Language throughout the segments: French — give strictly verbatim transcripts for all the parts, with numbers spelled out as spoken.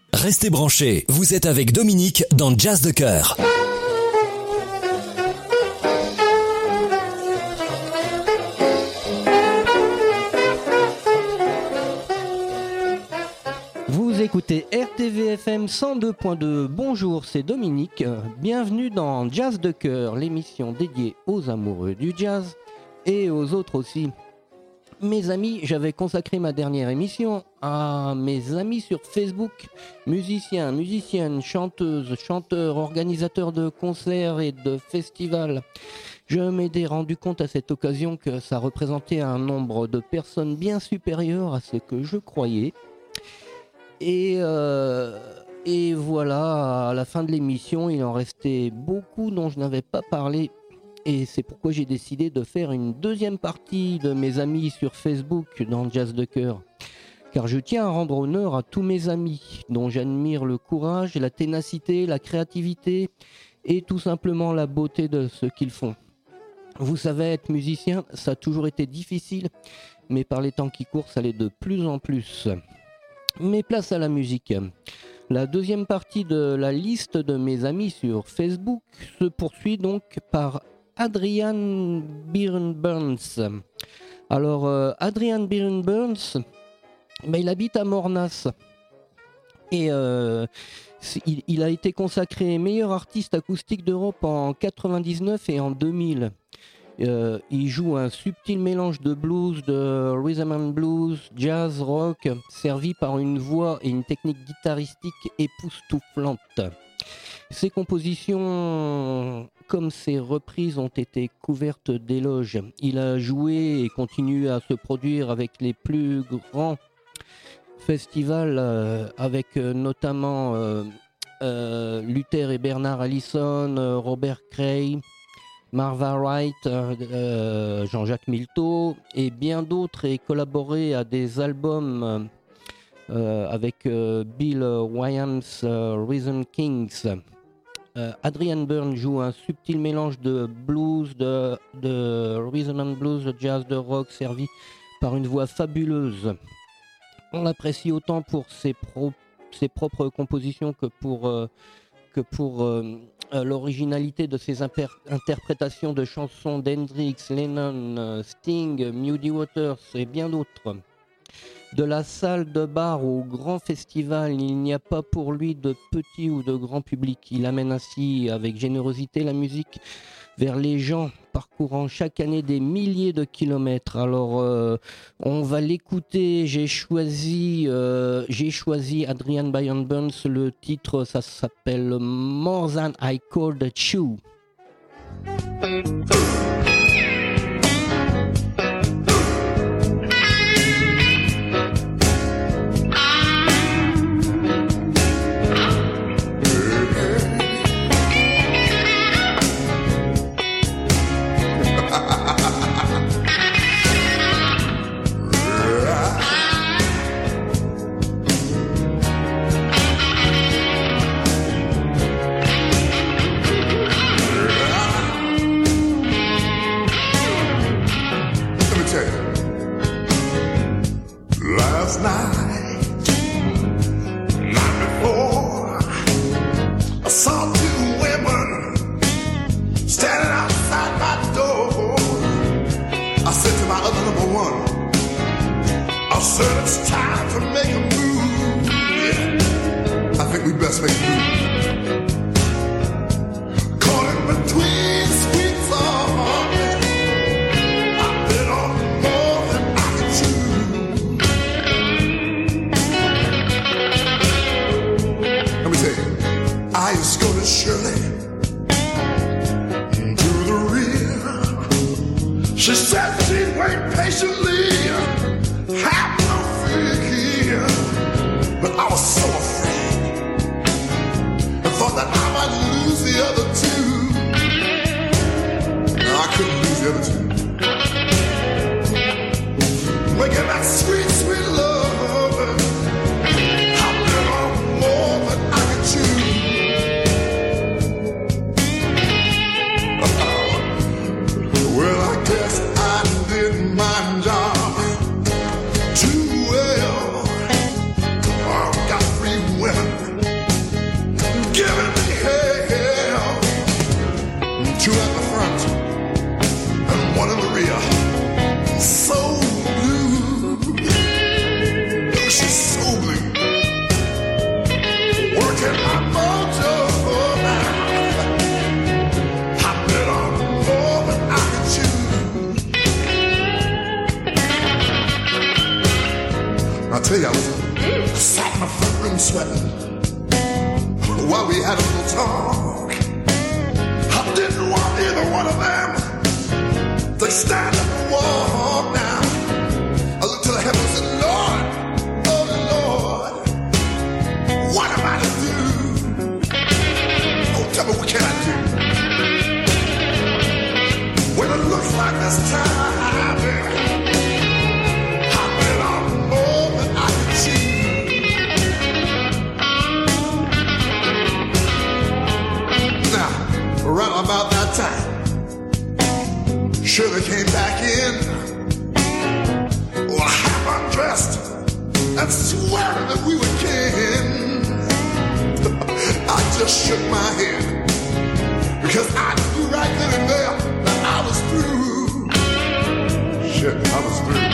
Restez branchés, vous êtes avec Dominique dans Jazz de Cœur. Vous écoutez R T V F M cent deux point deux. Bonjour, c'est Dominique. Bienvenue dans Jazz de Cœur, l'émission dédiée aux amoureux du jazz et aux autres aussi. Mes amis, j'avais consacré ma dernière émission à mes amis sur Facebook, musiciens, musiciennes, chanteuses, chanteurs, organisateurs de concerts et de festivals. Je m'étais rendu compte à cette occasion que ça représentait un nombre de personnes bien supérieur à ce que je croyais. Et, euh, et voilà, à la fin de l'émission, il en restait beaucoup dont je n'avais pas parlé. Et c'est pourquoi j'ai décidé de faire une deuxième partie de mes amis sur Facebook dans Jazz de Cœur. Car je tiens à rendre honneur à tous mes amis, dont j'admire le courage, la ténacité, la créativité et tout simplement la beauté de ce qu'ils font. Vous savez, être musicien, ça a toujours été difficile, mais par les temps qui courent, ça l'est de plus en plus. Mais place à la musique. La deuxième partie de la liste de mes amis sur Facebook se poursuit donc par Adrian Byrne-Burns. Alors, euh, Adrian Byrne-Burns, ben, il habite à Mornas. Et euh, il, il a été consacré meilleur artiste acoustique d'Europe en quatre-vingt-dix-neuf et en deux mille. Euh, il joue un subtil mélange de blues, de rhythm and blues, jazz, rock, servi par une voix et une technique guitaristique époustouflante. Ses compositions, comme ses reprises, ont été couvertes d'éloges. Il a joué et continue à se produire avec les plus grands festivals, euh, avec euh, notamment euh, euh, Luther et Bernard Allison, euh, Robert Cray, Marva Wright, euh, Jean-Jacques Milteau et bien d'autres, et collaboré à des albums euh, avec euh, Bill Wyams, euh, Rhythm Kings. Euh, Adrian Byrne joue un subtil mélange de blues, de, de rhythm and blues, de jazz, de rock, servi par une voix fabuleuse. On l'apprécie autant pour ses, pro, ses propres compositions que pour, euh, que pour euh, euh, l'originalité de ses imper- interprétations de chansons d'Hendrix, Lennon, euh, Sting, Muddy Waters et bien d'autres. De la salle de bar au grand festival, il n'y a pas pour lui de petit ou de grand public. Il amène ainsi avec générosité la musique vers les gens, parcourant chaque année des milliers de kilomètres. Alors, euh, on va l'écouter. J'ai choisi, euh, j'ai choisi Adrian Byrne-Burns. Le titre, ça s'appelle More Than I Could Chew. Well, I guess I did my job. sweating while we had a little talk. I didn't want either one of them to stand up and walk now. I looked to the heavens and said, Lord, oh Lord, what am I to do? Oh, tell me, what can I do? When it looks like this time, baby, I've been on more than I can chew. Now, right about that time, Sugar came back in, well, half undressed and swearing that we were kin. I just shook my head because I knew right then and there that I was through. Shit, I was through.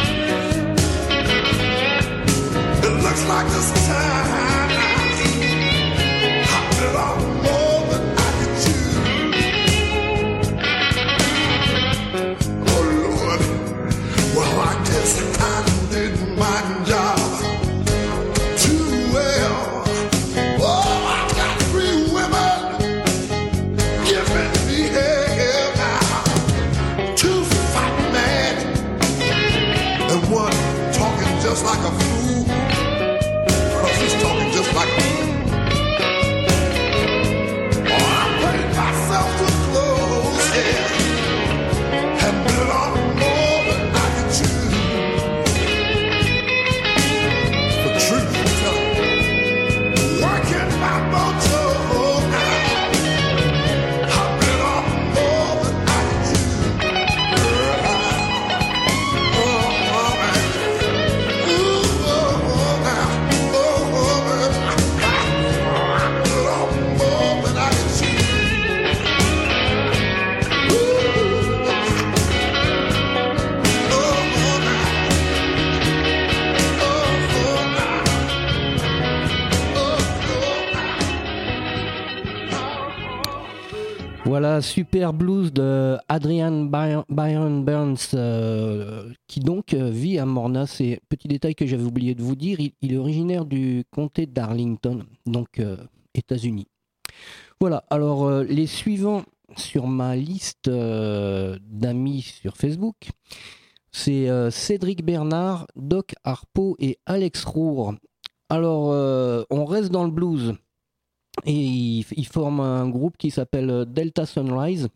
It looks like this time I've been on more than I can chew. Oh Lord, well I guess I did my job too well. Oh, I got three women giving me hell now. Two fighting mad and one talking just like a fool. Cause he's talking just like a fool. Oh, I paid myself to close, yeah, and been on more than I can chew. The truth I'm telling you, working my mojo now, I've been on more than I can chew. Oh, oh, man. Ooh, oh, oh, now. Oh, oh, man. I've been on more than I can chew. Ooh, oh, oh, now. Oh, oh, now. Voilà, Super Blues de Adrian By- Byron Burns, euh, qui donc euh, vit à Mornas. Et petit détail que j'avais oublié de vous dire, il, il est originaire du comté d'Arlington, donc euh, États-Unis. Voilà, alors euh, les suivants sur ma liste euh, d'amis sur Facebook, c'est euh, Cédric Bernard, Doc Harpo et Alex Roure. Alors, euh, on reste dans le blues. Et ils, ils forment un groupe qui s'appelle Delta Sunrise.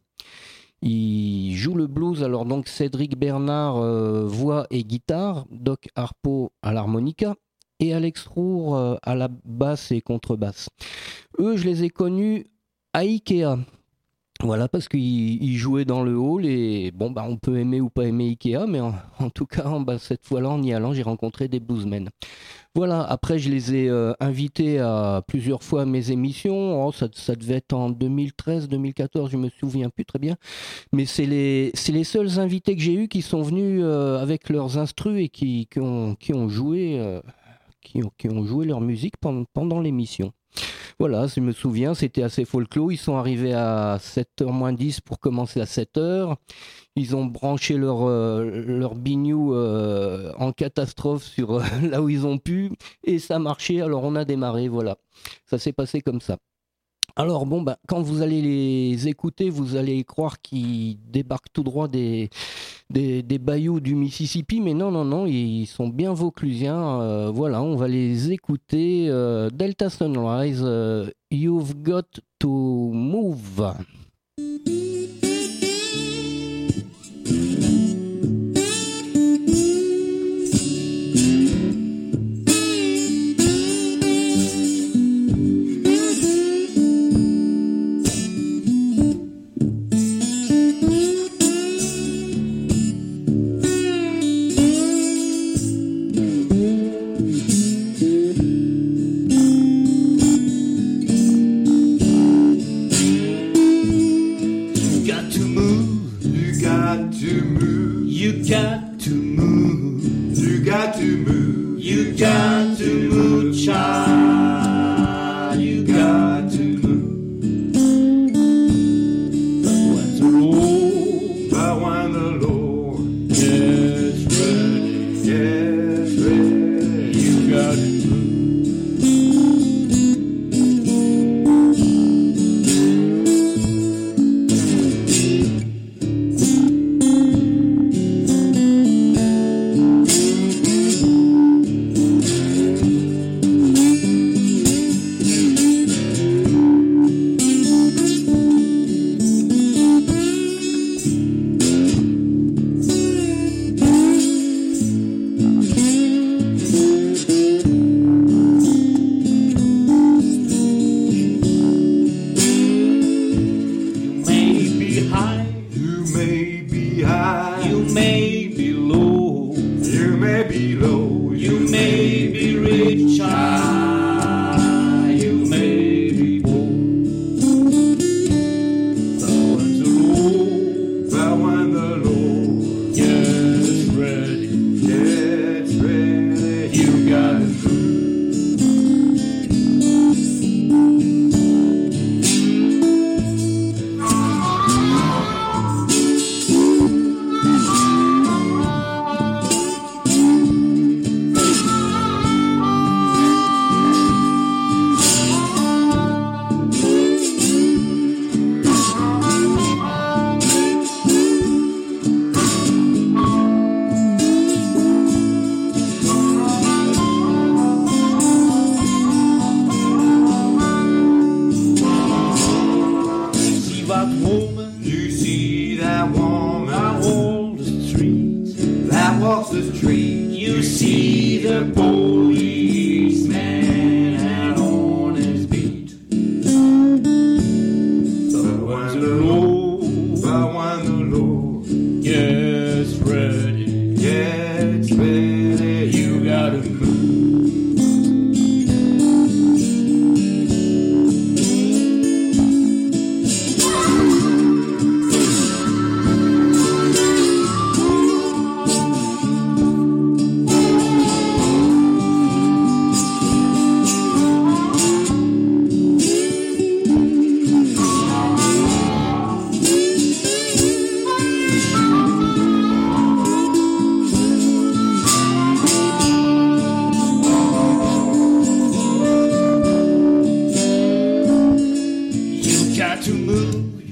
Ils jouent le blues, alors donc Cédric Bernard, euh, voix et guitare, Doc Harpo à l'harmonica et Alex Roure euh, à la basse et contrebasse. Eux, je les ai connus à Ikea. Voilà, parce qu'ils ils jouaient dans le hall et bon, bah, on peut aimer ou pas aimer Ikea, mais en, en tout cas, en, bah, cette fois-là, en y allant, j'ai rencontré des bluesmen. Voilà, après, je les ai euh, invités à plusieurs fois à mes émissions. Oh, ça, ça devait être en deux mille treize, deux mille quatorze, je me souviens plus très bien. Mais c'est les, c'est les seuls invités que j'ai eus qui sont venus euh, avec leurs instrus et qui, qui, ont, qui, ont joué, euh, qui, ont, qui ont joué leur musique pendant, pendant l'émission. Voilà, je me souviens, c'était assez folklore. Ils sont arrivés à sept heures moins dix pour commencer à sept heures. Ils ont branché leur, euh, leur bignou euh, en catastrophe sur euh, là où ils ont pu. Et ça marchait, alors on a démarré, voilà. Ça s'est passé comme ça. Alors bon, bah, quand vous allez les écouter, vous allez croire qu'ils débarquent tout droit des, des, des bayous du Mississippi, mais non, non, non, ils sont bien vauclusiens. Euh, voilà, on va les écouter. Euh, Delta Sunrise, euh, You've Got to Move. Thank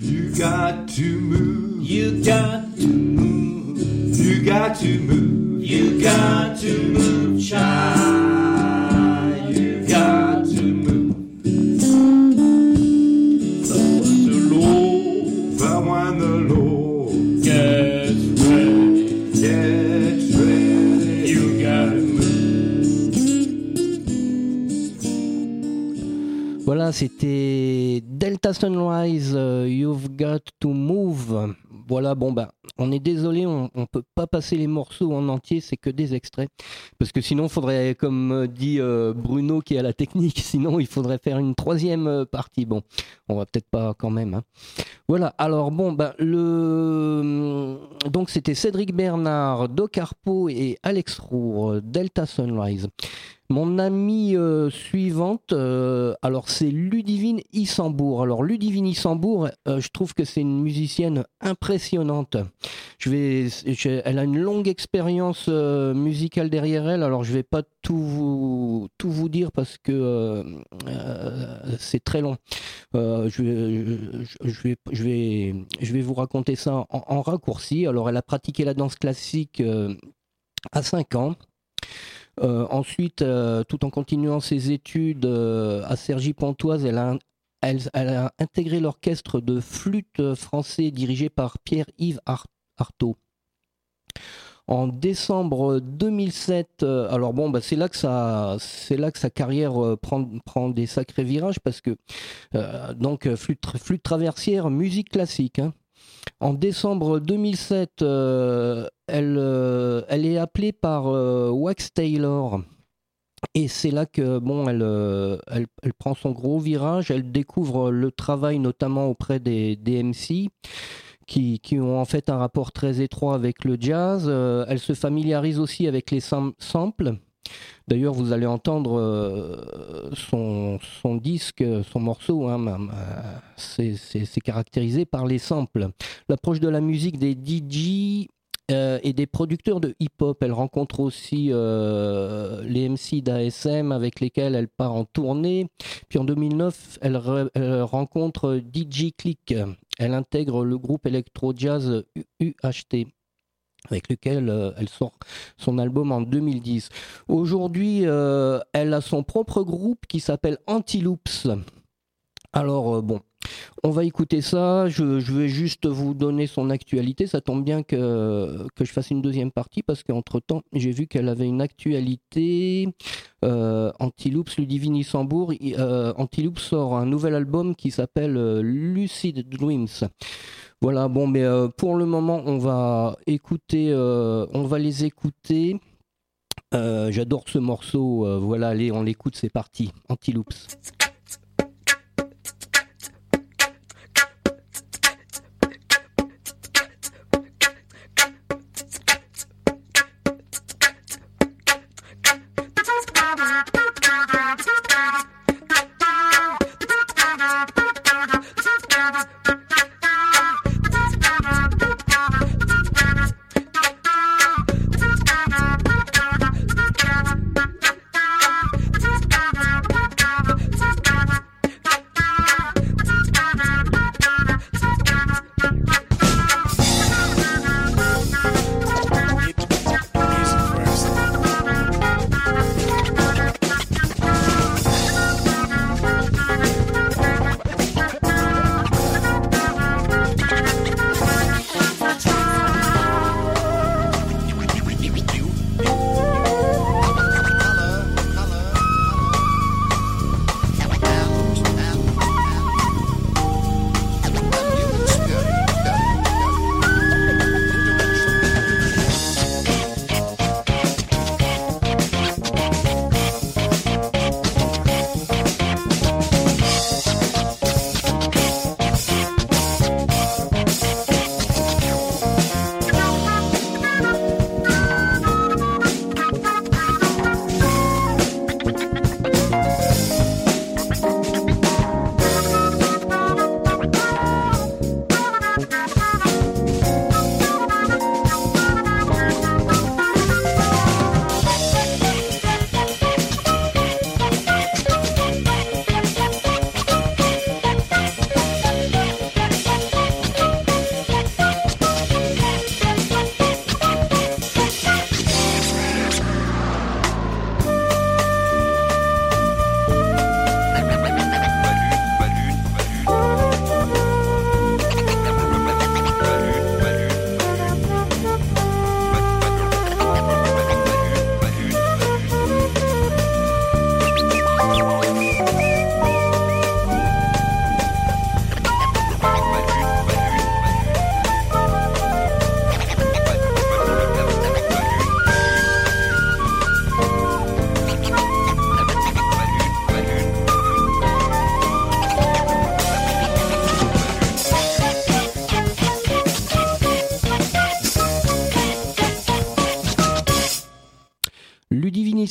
You got to move. You got to move. You got to move. You got to move, child. You got to move. Someone the Lord. Someone the Lord. Get ready. Get ready. You gotta move. Voilà, c'était Delta Sunrise, uh, You've Got to Move. Voilà, bon bah, on est désolé, on ne peut pas passer les morceaux en entier, c'est que des extraits. Parce que sinon, il faudrait, comme dit euh, Bruno qui est à la technique, sinon il faudrait faire une troisième euh, partie. Bon, on va peut-être pas quand même. Hein. Voilà, alors bon, bah, le... donc c'était Cédric Bernard, Doc Harpo et Alex Roux, Delta Sunrise. Mon amie euh, suivante, euh, alors c'est Ludivine Issambourg. Alors Ludivine Issambourg, euh, je trouve que c'est une musicienne impressionnante. Je vais, je, elle a une longue expérience euh, musicale derrière elle. Alors je vais pas tout vous, tout vous dire parce que euh, euh, c'est très long. Euh, je, je, je, vais, je, vais, je vais vous raconter ça en, en raccourci. Alors elle a pratiqué la danse classique euh, à cinq ans. Euh, ensuite, euh, tout en continuant ses études euh, à Cergy-Pontoise, elle a, elle, elle a intégré l'orchestre de flûte français dirigé par Pierre-Yves Artaud. En décembre deux mille sept, euh, alors bon, bah c'est là que ça, c'est là que sa carrière euh, prend, prend des sacrés virages parce que euh, donc flûte, flûte traversière, musique classique. Hein. En décembre deux mille sept, euh, elle, euh, elle est appelée par euh, Wax Taylor. Et c'est là que bon, elle, euh, elle, elle prend son gros virage. Elle découvre le travail notamment auprès des, des M C qui, qui ont en fait un rapport très étroit avec le jazz. Euh, elle se familiarise aussi avec les sam- samples. D'ailleurs, vous allez entendre euh, son, son disque, son morceau, hein, c'est, c'est, c'est caractérisé par les samples. L'approche de la musique des D J euh, et des producteurs de hip-hop. Elle rencontre aussi euh, les M C d'A S M avec lesquels elle part en tournée. Puis en deux mille neuf, elle, re, elle rencontre D J Click. Elle intègre le groupe électro-jazz U H T. Avec lequel euh, elle sort son album en deux mille dix. Aujourd'hui, euh, elle a son propre groupe qui s'appelle Antiloops. Alors, euh, bon, on va écouter ça. Je, je vais juste vous donner son actualité. Ça tombe bien que, que je fasse une deuxième partie parce qu'entre-temps, j'ai vu qu'elle avait une actualité. Euh, Antiloops, Ludivine Issambourg. Euh, Antiloops sort un nouvel album qui s'appelle euh, Lucid Dreams. Voilà, bon, mais euh, pour le moment, on va écouter, euh, on va les écouter. Euh, j'adore ce morceau. Euh, voilà, allez, on l'écoute, c'est parti. Antiloops. Thank you.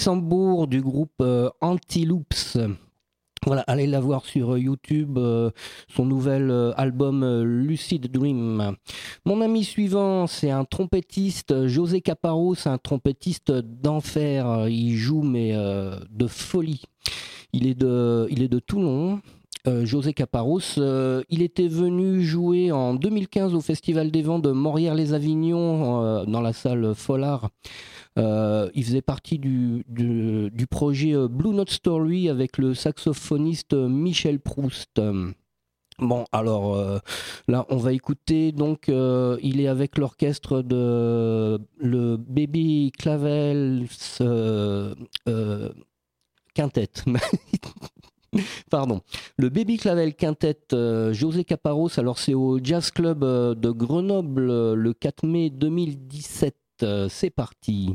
Luxembourg du groupe euh, Antiloops. Voilà, allez la voir sur YouTube, euh, son nouvel euh, album euh, Lucid Dream. Mon ami suivant, c'est un trompettiste, José Caparro, c'est un trompettiste d'enfer. Il joue mais euh, de folie. Il est de, il est de Toulon. Euh, José Caparros, euh, il était venu jouer en deux mille quinze au Festival des Vents de Morières-les-Avignon euh, dans la salle Follard. Euh, il faisait partie du, du, du projet Blue Note Story avec le saxophoniste Michel Proust. Bon, alors euh, là, on va écouter. Donc, euh, il est avec l'orchestre de le Baby Clavel euh, euh, Quintet. Pardon. Le Baby Clavel Quintet euh, José Caparros. Alors, c'est au Jazz Club euh, de Grenoble euh, le quatre mai deux mille dix-sept. Euh, c'est parti.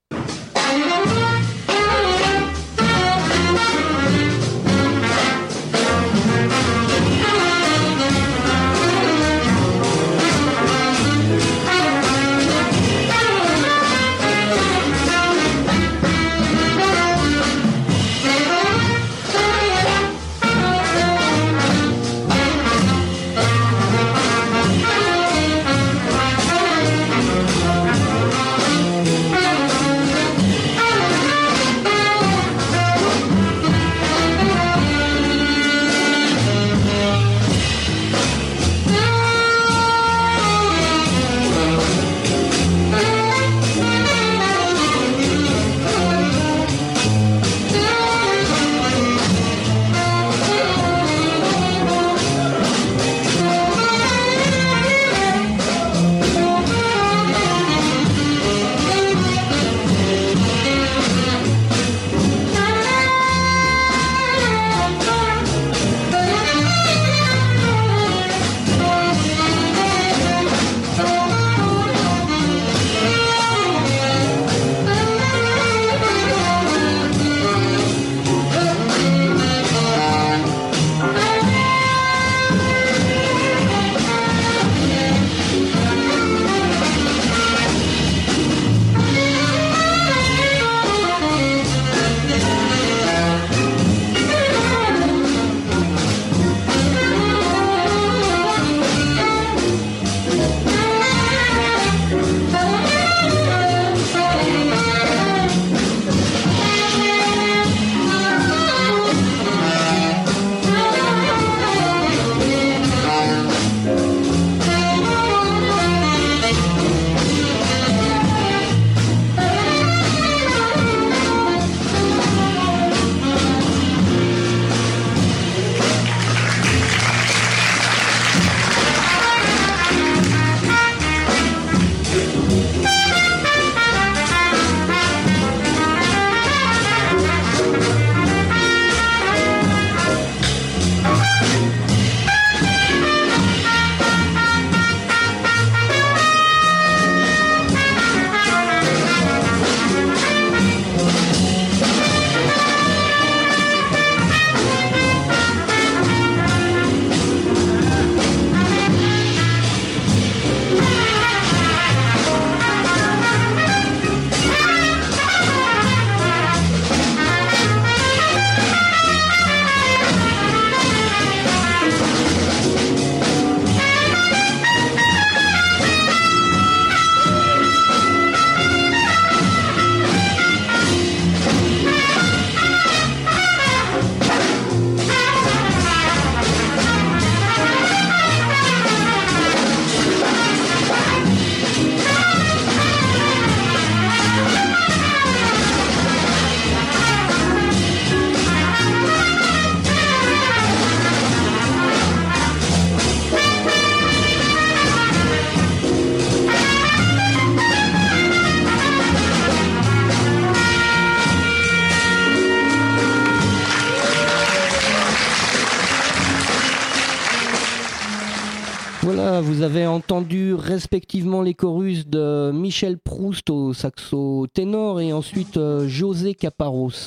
Voilà, vous avez entendu respectivement les chorus de Michel Proust au saxo ténor et ensuite euh, José Caparros.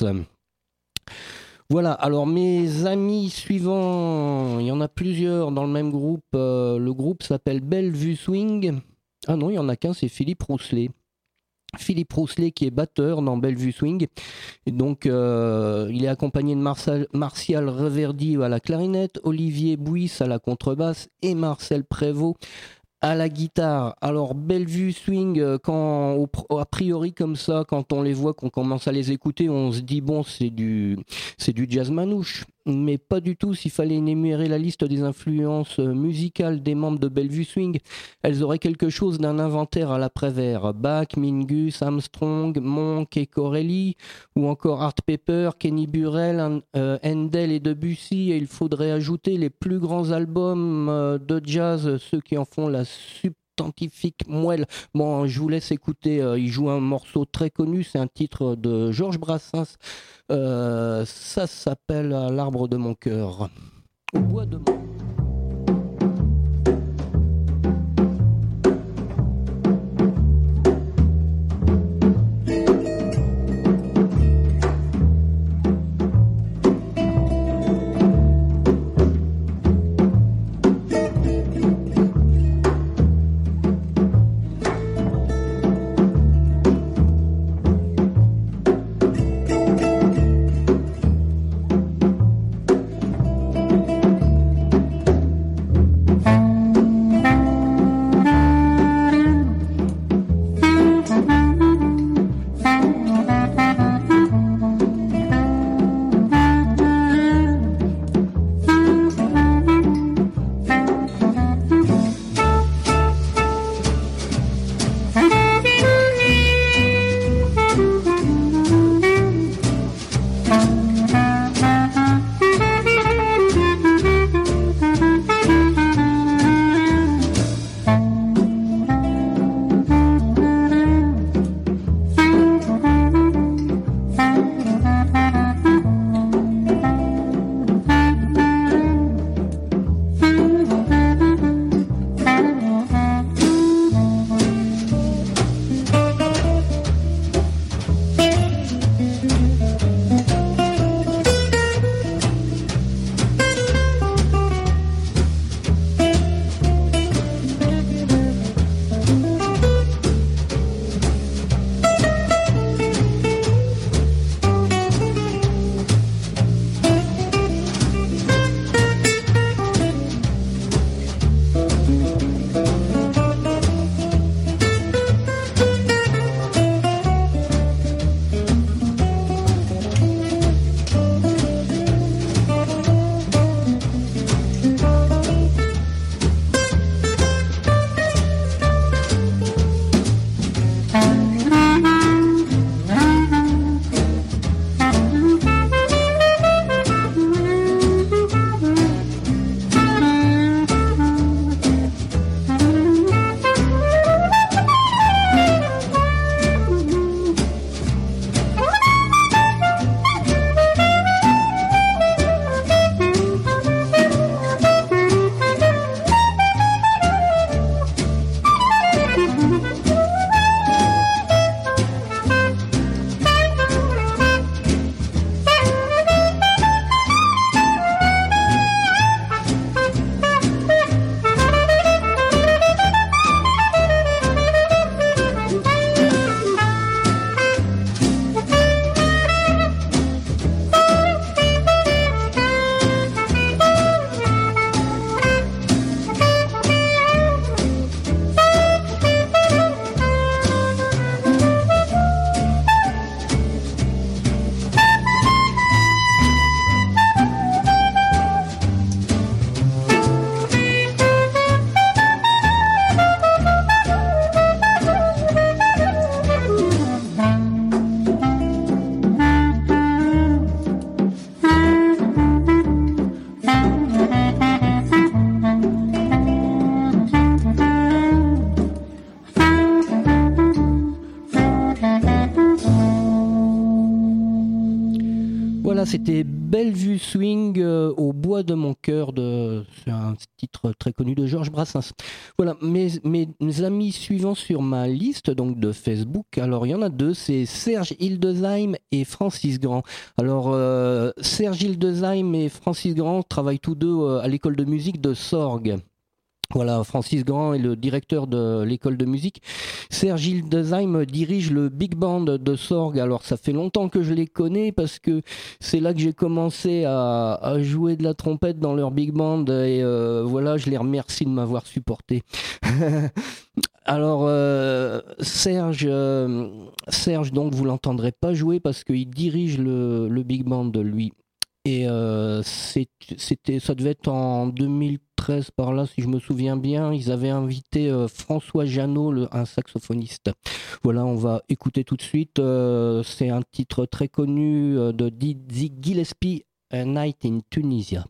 Voilà, alors mes amis suivants, il y en a plusieurs dans le même groupe. Euh, le groupe s'appelle Bellevue Swing. Ah non, il n'y en a qu'un, c'est Philippe Rousselet. Philippe Rousselet qui est batteur dans Bellevue Swing. Et donc euh, il est accompagné de Martial, Martial Reverdy à la clarinette, Olivier Bouis à la contrebasse et Marcel Prévost à la guitare. Alors Bellevue Swing, quand au, a priori comme ça, quand on les voit, qu'on commence à les écouter, on se dit bon, c'est du c'est du jazz manouche, mais pas du tout. S'il fallait énumérer la liste des influences musicales des membres de Bellevue Swing, elles auraient quelque chose d'un inventaire à l'après-vert. Bach, Mingus, Armstrong, Monk et Corelli, ou encore Art Pepper, Kenny Burrell, euh, Handel et Debussy. Et il faudrait ajouter les plus grands albums euh, de jazz, ceux qui en font la substantifique moelle. Bon, je vous laisse écouter. Euh, il joue un morceau très connu, c'est un titre de Georges Brassens. Euh, ça s'appelle L'arbre de mon cœur. Au bois de mon... Voilà, c'était Bellevue Swing euh, au bois de mon cœur, de... c'est un titre très connu de Georges Brassens. Voilà, mes, mes amis suivants sur ma liste donc de Facebook, alors il y en a deux, c'est Serge Hildesheim et Francis Grand. Alors euh, Serge Hildesheim et Francis Grand travaillent tous deux euh, à l'école de musique de Sorgues. Voilà, Francis Grand est le directeur de l'école de musique. Serge Hildesheim dirige le Big Band de Sorgues. Alors ça fait longtemps que je les connais parce que c'est là que j'ai commencé à, à jouer de la trompette dans leur Big Band et euh, voilà, je les remercie de m'avoir supporté. Alors euh, Serge, euh, Serge donc vous l'entendrez pas jouer parce qu'il dirige le, le Big Band lui. Et euh, c'est, c'était, ça devait être en deux mille treize par là, si je me souviens bien. Ils avaient invité euh, François Jeannot, le, un saxophoniste. Voilà, on va écouter tout de suite. Euh, c'est un titre très connu euh, de Dizzy Gillespie, A Night in Tunisia.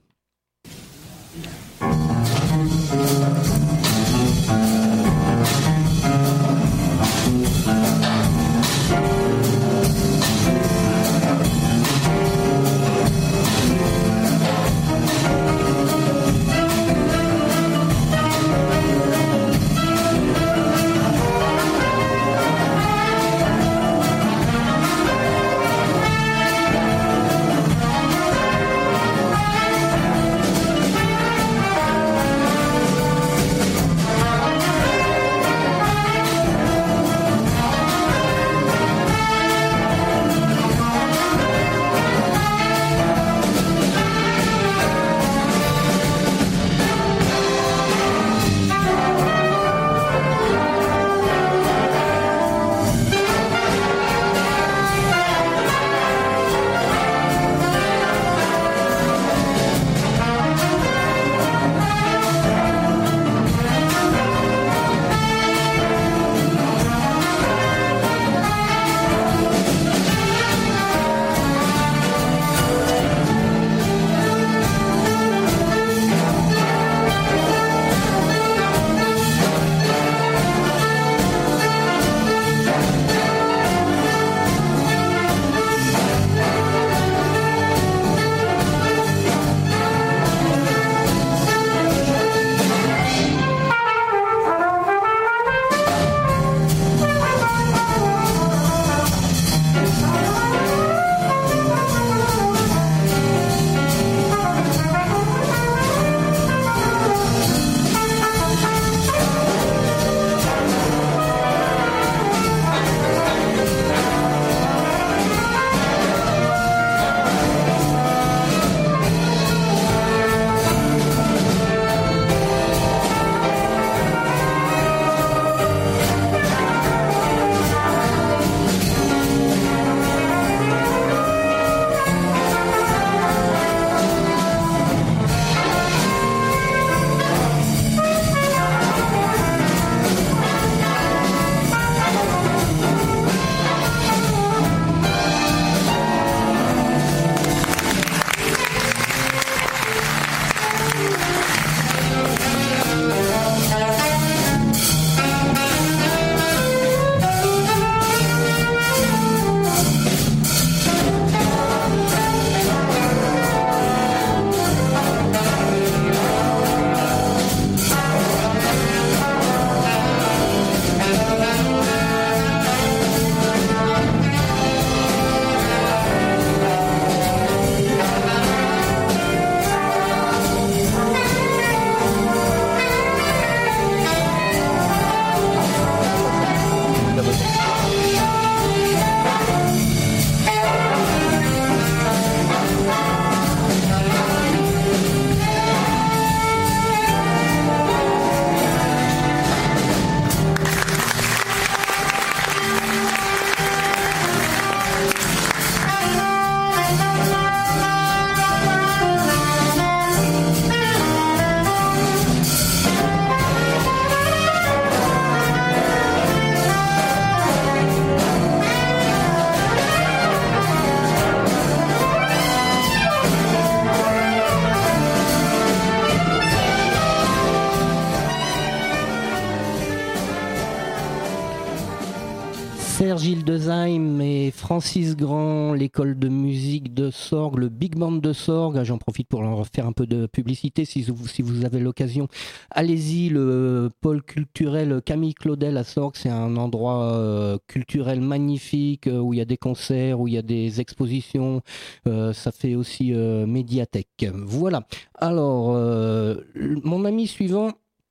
Serge Hildesheim et Francis Grand, l'école de musique de Sorgues, le Big Band de Sorgues. J'en profite pour leur faire un peu de publicité si vous, si vous avez l'occasion. Allez-y, le pôle culturel Camille Claudel à Sorgues, c'est un endroit euh, culturel magnifique euh, où il y a des concerts, où il y a des expositions. Euh, ça fait aussi euh, médiathèque. Voilà. Alors, euh, mon ami suivant,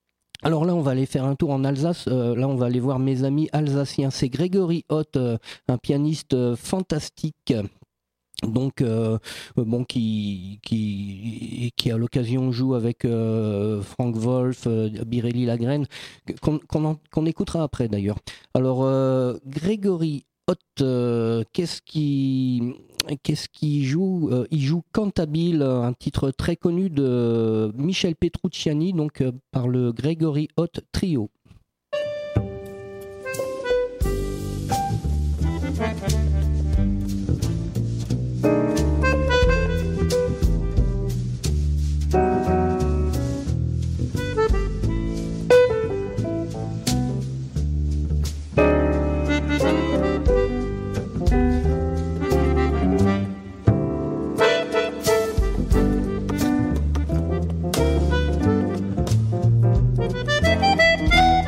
Alors là, on va aller faire un tour en Alsace. Euh, là, on va aller voir mes amis alsaciens. C'est Grégory Hoth, euh, un pianiste euh, fantastique. Donc, euh, bon, qui, qui, qui à l'occasion joue avec euh, Frank Wolf, euh, Birelli Lagrène, qu'on, qu'on, en, qu'on écoutera après d'ailleurs. Alors, euh, Grégory Hoth, euh, qu'est-ce qui, qu'est-ce qui joue euh, Il joue Cantabile, un titre très connu de Michel Petrucciani, donc euh, par le Grégory Hoth Trio. Thank you.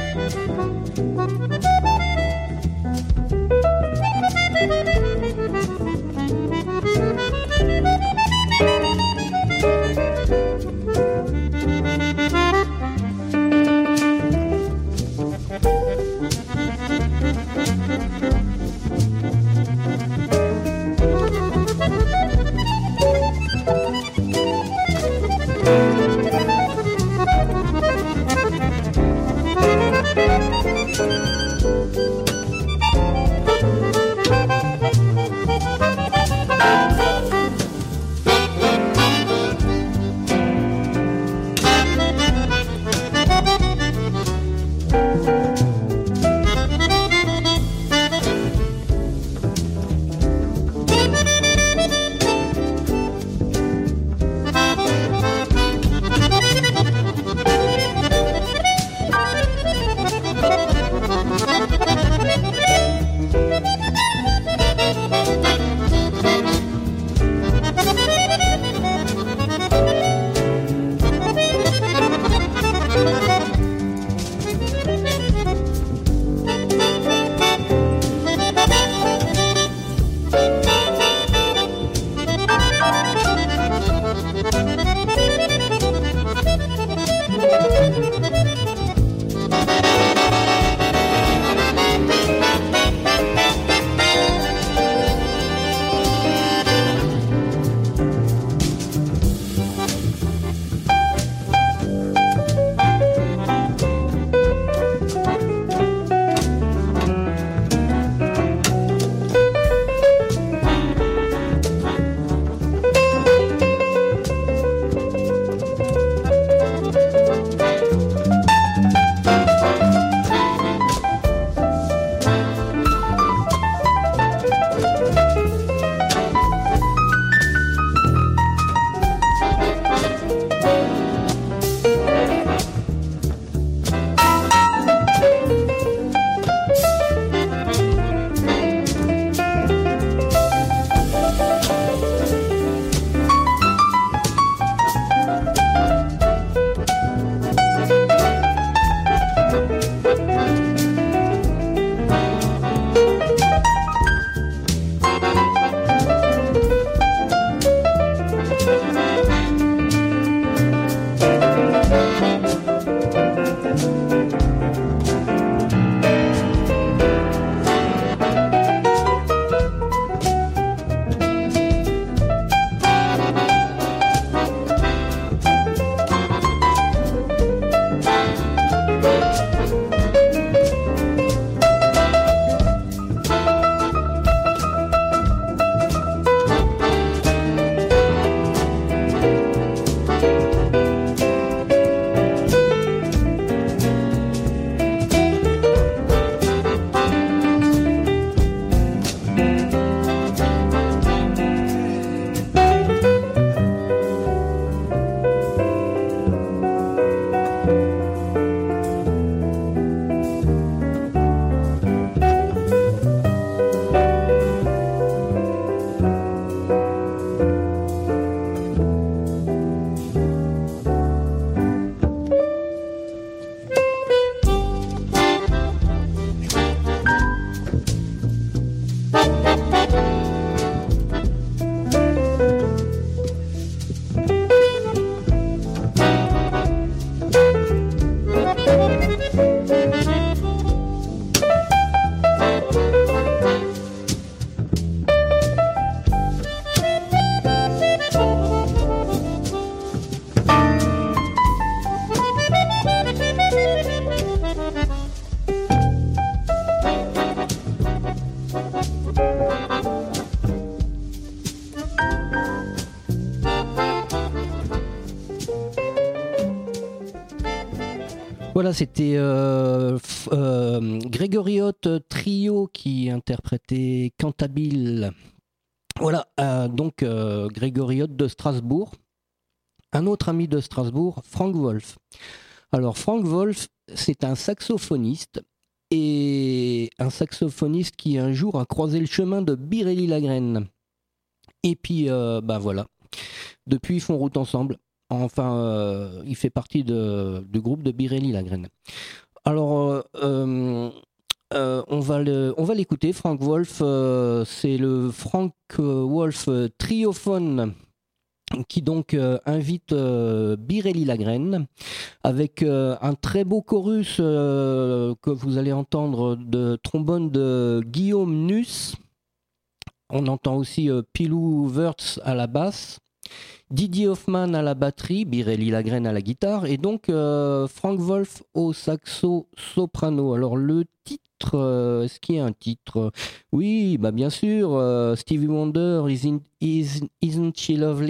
Voilà, c'était euh, f- euh, Gregory Hott Trio qui interprétait Cantabile. Voilà, euh, donc euh, Gregory Hott de Strasbourg. Un autre ami de Strasbourg, Frank Wolf. Alors Frank Wolf, c'est un saxophoniste et un saxophoniste qui un jour a croisé le chemin de Biréli Lagrène. Et puis, euh, ben voilà, depuis ils font route ensemble. Enfin, euh, il fait partie de, du groupe de Biréli Lagrène. Alors, euh, euh, euh, on va le, on va l'écouter. Frank Wolf, euh, c'est le Frank Wolf Triophone qui donc euh, invite euh, Biréli Lagrène avec euh, un très beau chorus euh, que vous allez entendre de trombone de Guillaume Nuss. On entend aussi euh, Pilou Wurtz à la basse, Didier Hoffmann à la batterie, Biréli Lagrène à la guitare et donc euh, Frank Wolf au saxo soprano. Alors le titre, euh, est-ce qu'il y a un titre ? Oui, bah bien sûr, euh, Stevie Wonder, Isn't, Isn't, Isn't She Lovely ?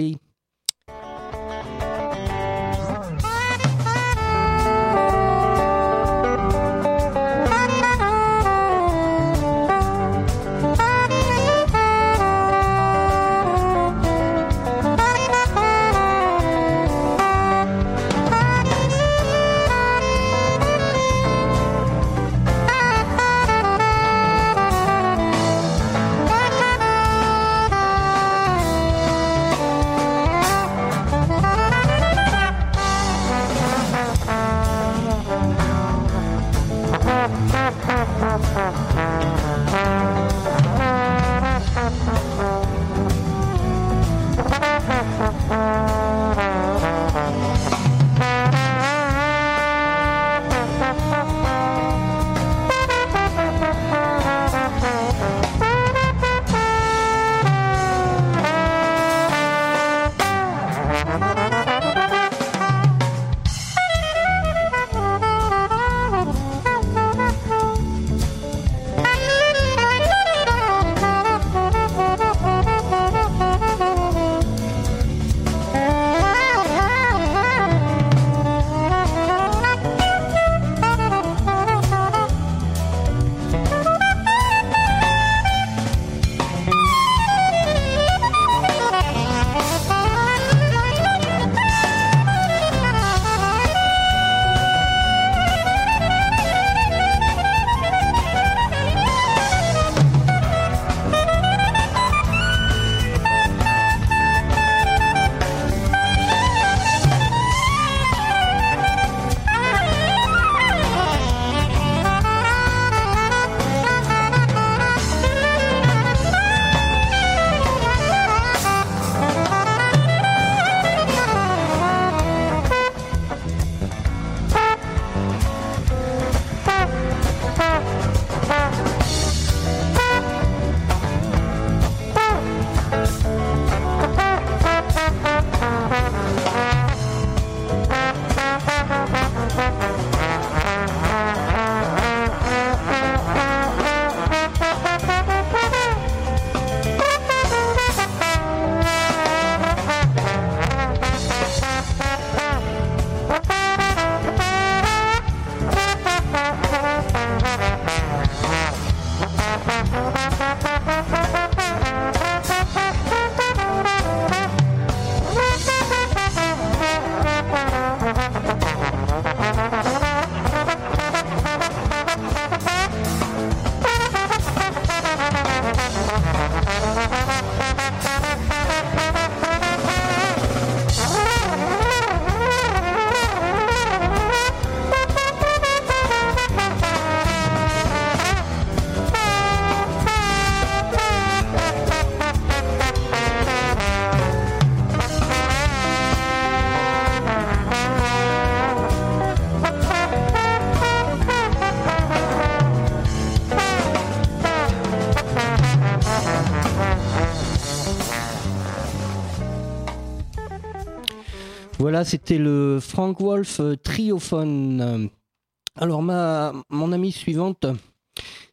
Voilà, c'était le Frank Wolf Triophone. Alors, ma, mon amie suivante,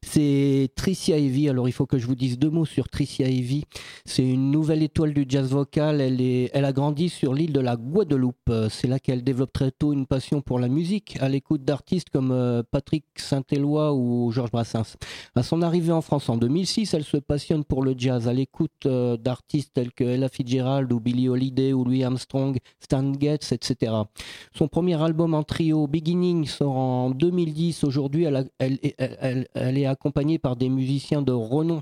C'est Tricia Heavy. Alors il faut que je vous dise deux mots sur Tricia Heavy. C'est une nouvelle étoile du jazz vocal. Elle, est, elle a grandi sur l'île de la Guadeloupe. C'est là qu'elle développe très tôt une passion pour la musique, à l'écoute d'artistes comme Patrick Saint-Éloi ou Georges Brassens. À son arrivée en France en deux mille six, elle se passionne pour le jazz, à l'écoute d'artistes tels que Ella Fitzgerald ou Billie Holiday ou Louis Armstrong, Stan Getz, et cetera. Son premier album en trio, Beginning, sort en deux mille dix. Aujourd'hui, elle, a, elle, elle, elle, elle est accompagnée par des musiciens de renom.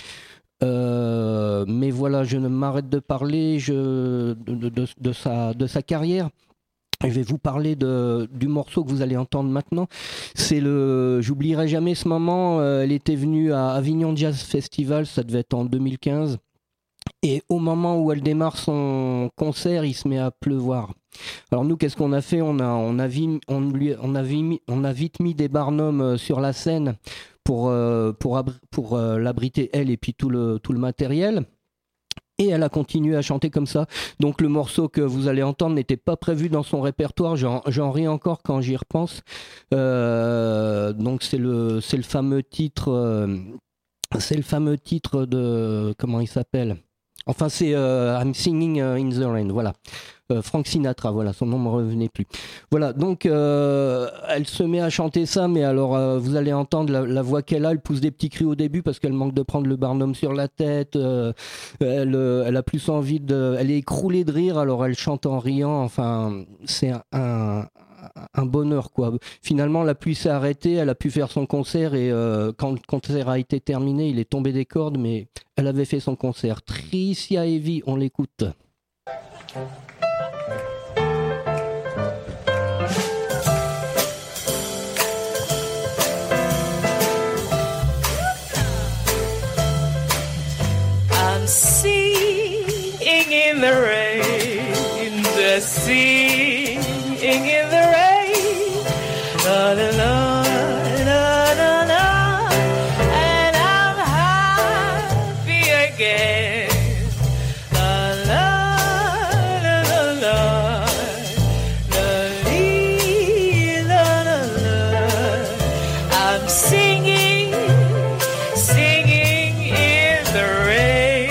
Euh, mais voilà, je ne m'arrête de parler je, de, de, de, sa, de sa carrière. Je vais vous parler de, du morceau que vous allez entendre maintenant. C'est le, j'oublierai jamais ce moment. Euh, elle était venue à Avignon Jazz Festival, ça devait être en deux mille quinze. Et au moment où elle démarre son concert, il se met à pleuvoir. Alors nous, qu'est-ce qu'on a fait ? On a, on a, vi, on lui, on a, vi, on a vite mis des barnums sur la scène pour, euh, pour, abri, pour euh, l'abriter, elle, et puis tout le, tout le matériel. Et elle a continué à chanter comme ça. Donc le morceau que vous allez entendre n'était pas prévu dans son répertoire. J'en, j'en ris encore quand j'y repense. Euh, donc c'est le, c'est le fameux titre... Euh, c'est le fameux titre de... Comment il s'appelle ? Enfin, c'est euh, I'm Singing in the Rain, voilà. Euh, Frank Sinatra, voilà, son nom ne me revenait plus. Voilà, donc euh, elle se met à chanter ça, mais alors euh, vous allez entendre la, la voix qu'elle a, elle pousse des petits cris au début parce qu'elle manque de prendre le barnum sur la tête, euh, elle, euh, elle a plus envie de... Elle est écroulée de rire, alors elle chante en riant, enfin, c'est un... un un bonheur quoi. Finalement la pluie s'est arrêtée, elle a pu faire son concert et euh, quand le concert a été terminé, il est tombé des cordes, mais elle avait fait son concert. Tricia Heavy, on l'écoute. I'm singing in the rain, the sea in the rain, la la la la la la, and I'm happy again, la la la la la, la lee, la la la. I'm singing, singing in the rain.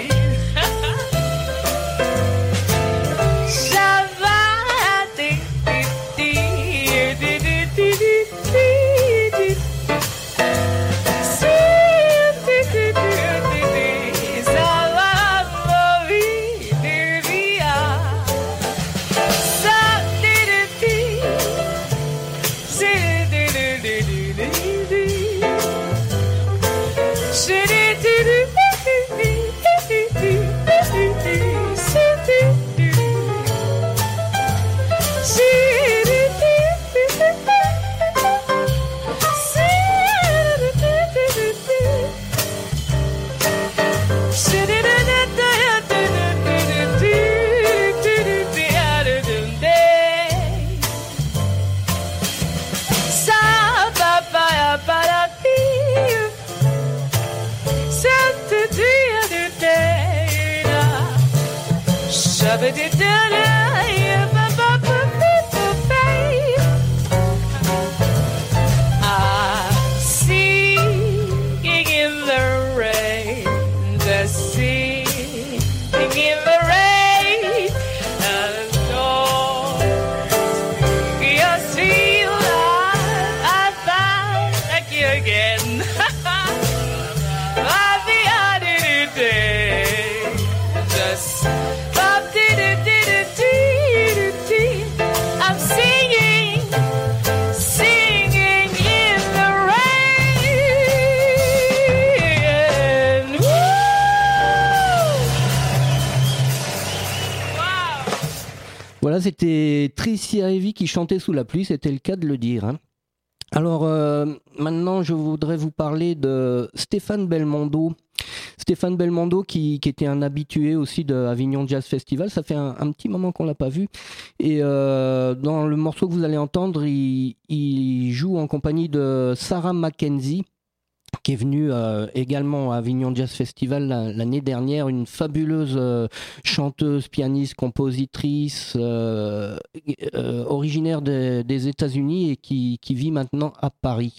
Voilà, c'était Tricia Heavy qui chantait sous la pluie, c'était le cas de le dire. Hein. Alors euh, maintenant, je voudrais vous parler de Stéphane Belmondo. Stéphane Belmondo qui, qui était un habitué aussi de Avignon Jazz Festival. Ça fait un, un petit moment qu'on l'a pas vu. Et euh, dans le morceau que vous allez entendre, il, il joue en compagnie de Sarah Mackenzie, qui est venue euh, également à Avignon Jazz Festival l'année dernière, une fabuleuse euh, chanteuse, pianiste, compositrice, euh, euh, originaire de, des États-Unis et qui, qui vit maintenant à Paris.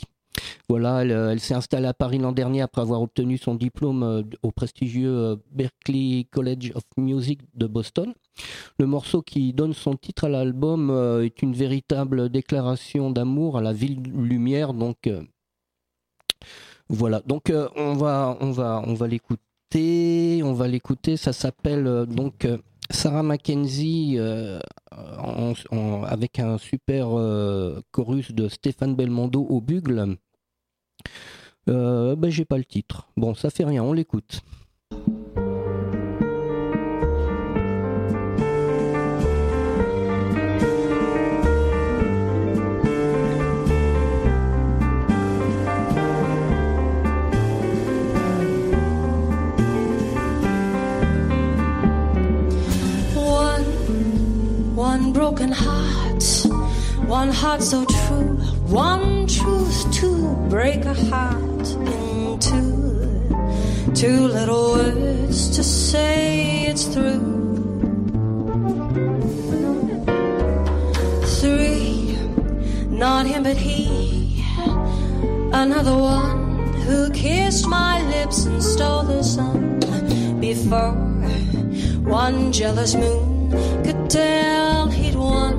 Voilà, elle, elle s'est installée à Paris l'an dernier après avoir obtenu son diplôme euh, au prestigieux euh, Berklee College of Music de Boston. Le morceau qui donne son titre à l'album euh, est une véritable déclaration d'amour à la ville lumière. Donc euh, voilà, donc euh, on va, on va, on va l'écouter, on va l'écouter. Ça s'appelle euh, donc euh, Sarah Mackenzie euh, en, en, avec un super euh, chorus de Stéphane Belmondo au bugle. Euh, ben j'ai pas le titre. Bon, ça fait rien, on l'écoute. One broken heart, one heart so true, one truth to break a heart in two, two little words to say it's through. Three, not him but he, another one who kissed my lips and stole the sun before one jealous moon could tell he'd won.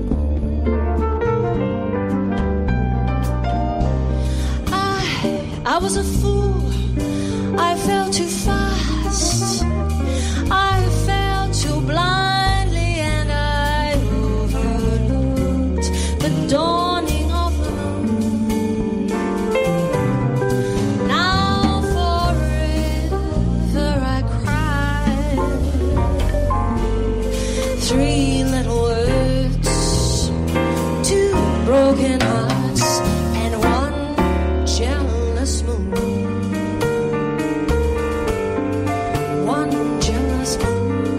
I, I was a fool, I fell too fast, I fell too blindly and I overlooked the dawning of the moon. Now forever I cried. Three little words, two broken hearts, and one jealous moon. One jealous moon.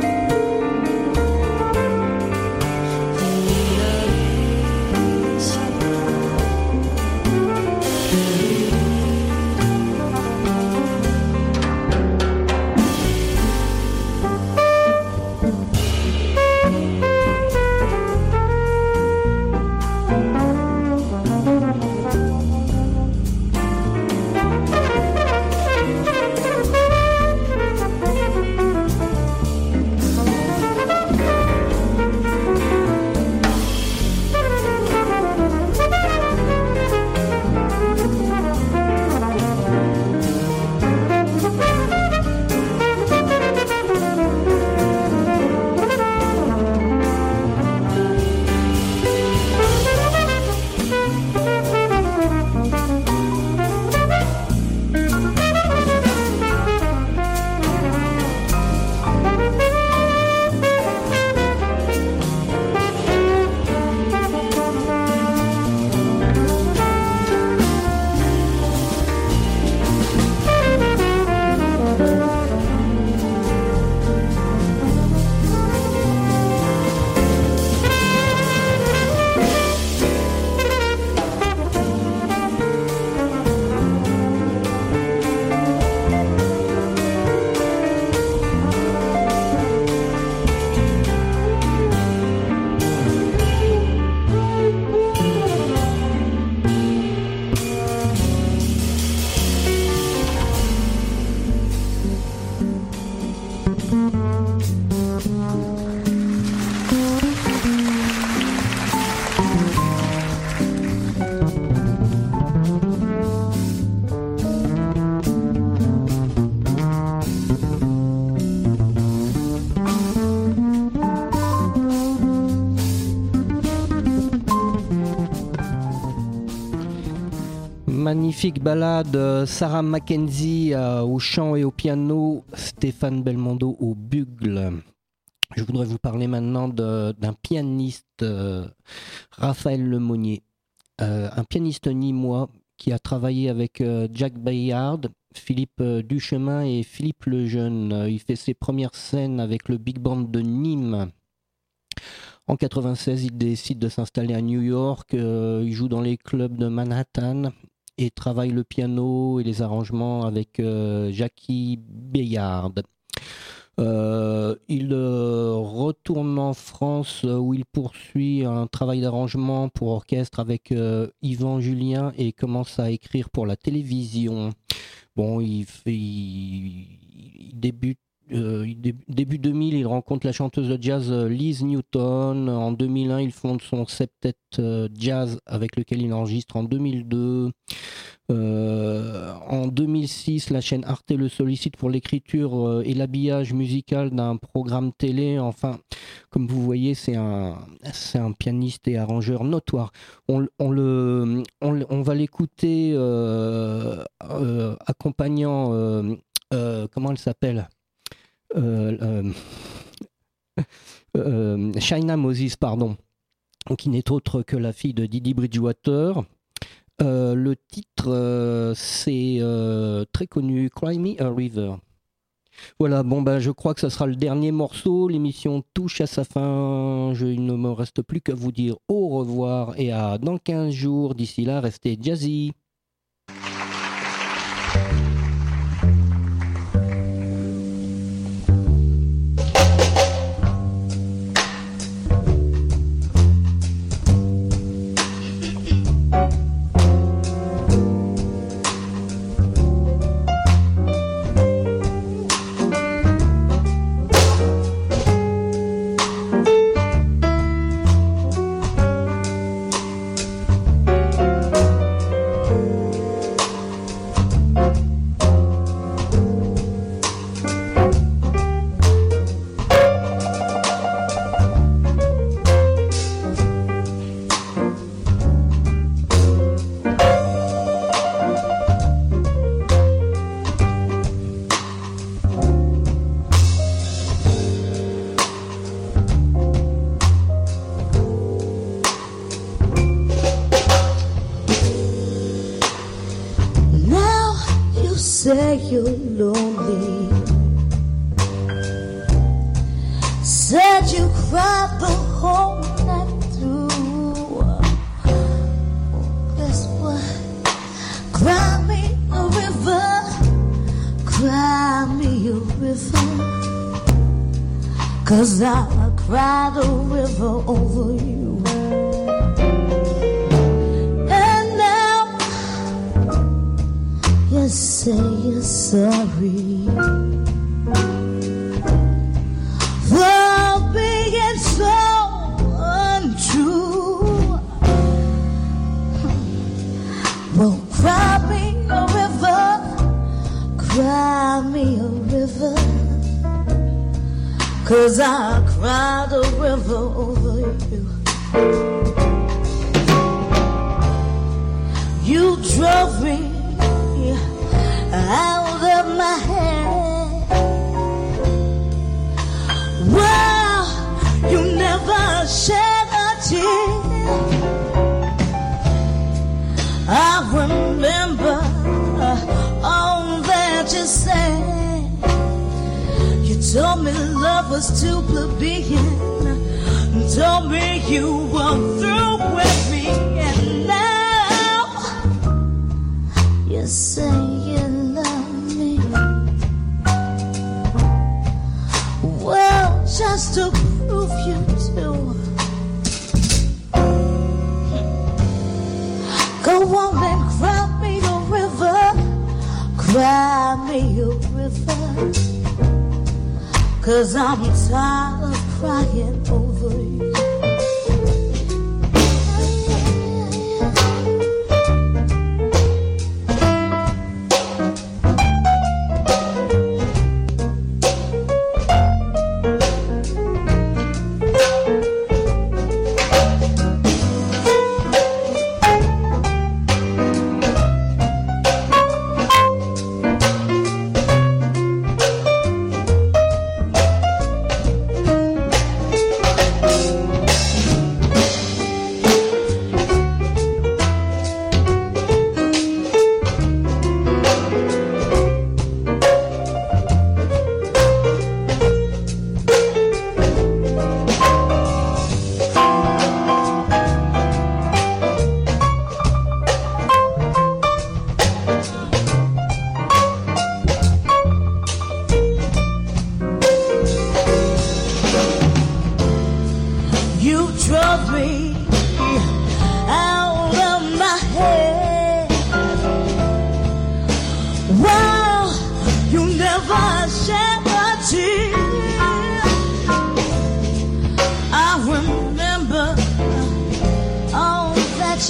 Magnifique ballade, Sarah Mackenzie euh, au chant et au piano, Stéphane Belmondo au bugle. Je voudrais vous parler maintenant de, d'un pianiste, euh, Raphaël Lemonnier, euh, un pianiste nîmois qui a travaillé avec euh, Jack Bayard, Philippe euh, Duchemin et Philippe Lejeune. Euh, il fait ses premières scènes avec le Big Band de Nîmes. En quatre-vingt-seize, il décide de s'installer à New York. Euh, il joue dans les clubs de Manhattan et travaille le piano et les arrangements avec euh, Jackie Bayard. Euh, il euh, retourne en France euh, où il poursuit un travail d'arrangement pour orchestre avec euh, Yvan Julien et commence à écrire pour la télévision. Bon, il, fait, il, il débute Euh, début deux mille, il rencontre la chanteuse de jazz Liz Newton. En deux mille un, il fonde son septet euh, jazz avec lequel il enregistre en deux mille deux. Euh, en deux mille six, la chaîne Arte le sollicite pour l'écriture euh, et l'habillage musical d'un programme télé. Enfin, comme vous voyez, c'est un, c'est un pianiste et arrangeur notoire. On, on, le, on, on va l'écouter euh, euh, accompagnant... Euh, euh, comment elle s'appelle ? Euh, euh, euh, Shaina Moses, pardon, qui n'est autre que la fille de Didi Bridgewater. Euh, le titre, euh, c'est euh, très connu, Cry Me a River. Voilà, bon ben je crois que ce sera le dernier morceau. L'émission touche à sa fin. Je, il ne me reste plus qu'à vous dire au revoir et à dans quinze jours. D'ici là, restez jazzy. Say you're lonely. Said you cried the whole night through. Guess what? Cry me a river. Cry me a river. 'Cause I cried a river over you. Say you're sorry for being so untrue. Well, cry me a river, cry me a river, 'cause I cried a river over you. You drove me out of my head. Well, you never shed a tear. I remember all that you said. You told me love was too plebeian. Told me you were through with me. And now you say you love me. Well, just to prove you do, go on and cry me a river, cry me a river, 'cause I'm tired of crying over you.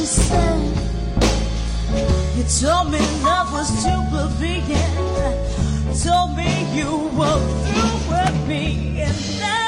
you said. You told me love was to begin. Told me you were through with me, and then